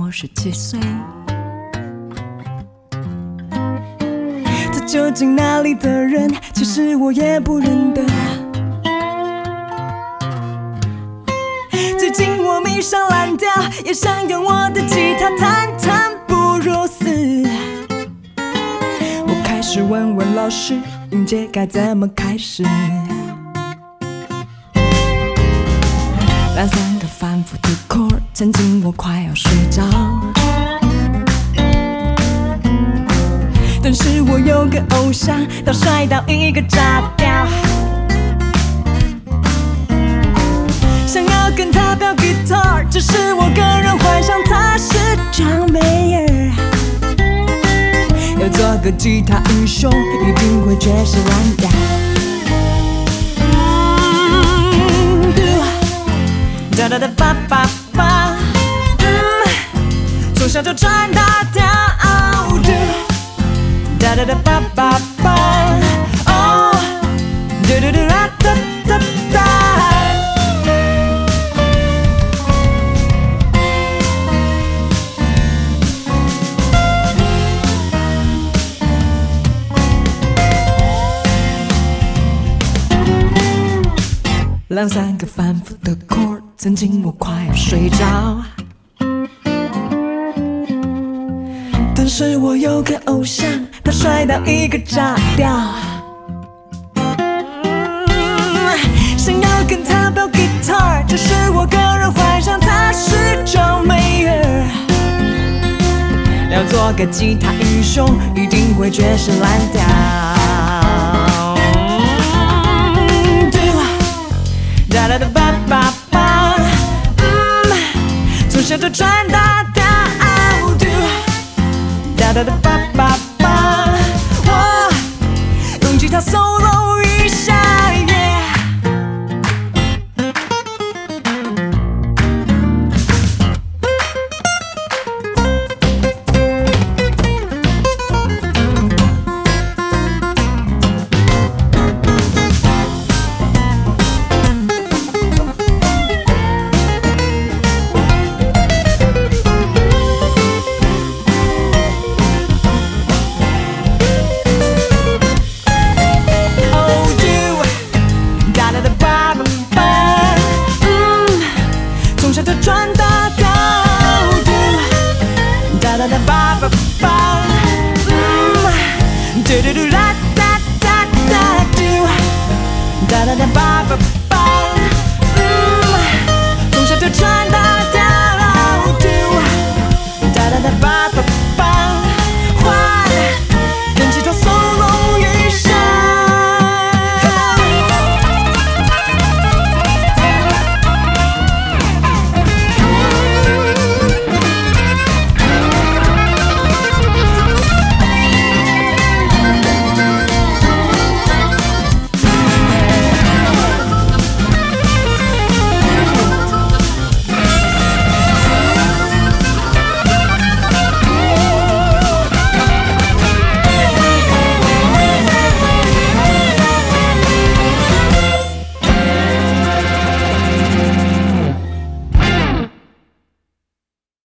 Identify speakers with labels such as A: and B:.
A: 17岁。他究竟哪里的人，其实我也不认得。最近我迷上蓝调，也想用我的吉他弹弹布鲁斯。我开始问问老师，音阶该怎么开始？两三个反复的 chord， 曾经我快要睡着。但是我有个偶像，他帅到一个炸掉。想要跟他飙 guitar， 只是我个人幻想他是张美尔。要做个吉他英雄，一定会绝世蓝调。哒哒哒吧吧吧，从小就穿大条。哒哒哒吧吧吧，哦，嘟嘟嘟啦哒哒哒。两三个反复的 chord， 曾经我快要睡着。但是我有个偶像，他帅到一个炸掉。想要跟他飙 guitar， 只是我个人幻想他是张美尔。要做个吉他英雄，一定会绝世蓝调。哒哒哒吧吧吧，从小就穿大条。哒哒哒吧吧吧，我用吉他 solo 一下。穿大条，哒哒哒吧吧吧，嘟嘟嘟啦哒哒哒嘟，哒哒哒吧吧。